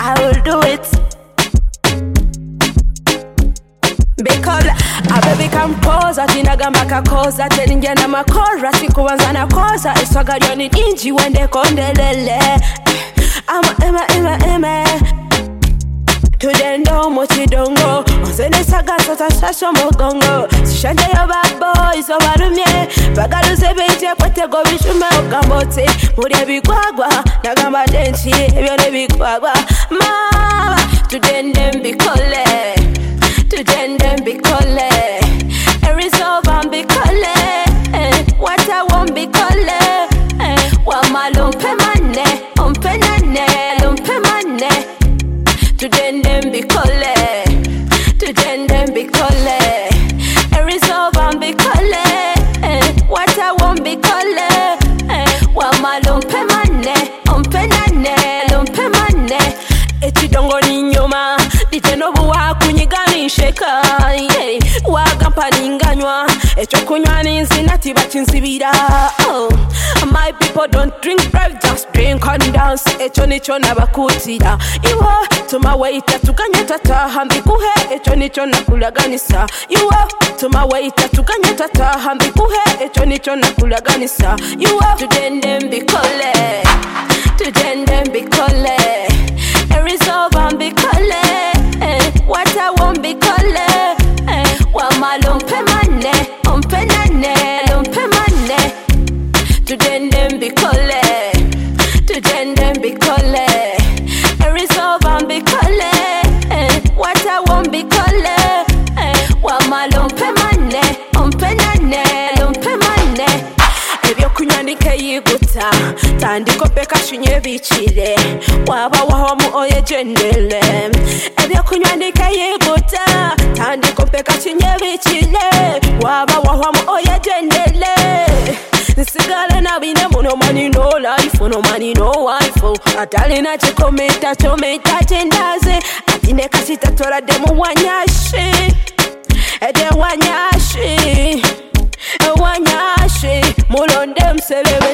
I will do it. Because a baby come poza tinaga makakoza teninja na makora sikuanza na koza iswaga yoni inji wende kondelele ama tudendo mochidongo ozene saga sota shasho mogongo sishanje yo bad boys obarumye bagaluze beje kwete go bishume ogambote muri bigwagwa nagamba denchi ebyo ne bigwagwa mama tudende mbikole tudende mbikole resolve and mbikole what I want mbikole wa malumpe mane umpe nane lumpe mane tudende mbikole tudende mbikole resolve and mbikole what I want mbikole wa malumpe mane umpe nane lumpe mane etidongo ni nyoma diteno buwa kunyiganisheka wagampa ninganywa echo kunywa ninsinati bachinsibira my people don't drink drive just drink and dance echo nicho nabakutira iwo tumawaita tuganyeta tahambi kuhe echo nicho nakulaganisa iwo tumawaita tuganyeta tahambi kuhe echo nicho nakulaganisa iwo tudende mbikole tudende mbikole resolve and mbikole what I want mbikole wa malumpe mane umpe nane lumpe mane tudende mbikole tudende mbikole resolve and mbikole what I want mbikole wa malumpe mane umpe nane lumpe mane ebyo kunyandika yiguta tandiko peka shunye bichire waba waho mu oye jendele ebyo kunyandika yiguta tandiko peka shunye bichire waba waho mu oye jendele nsigala na bine muno money no life no money no wife atali na chikometa chometa chendaze atine kasita tola demu wanyashi ede wanyashi wanyashi mulonde mselebe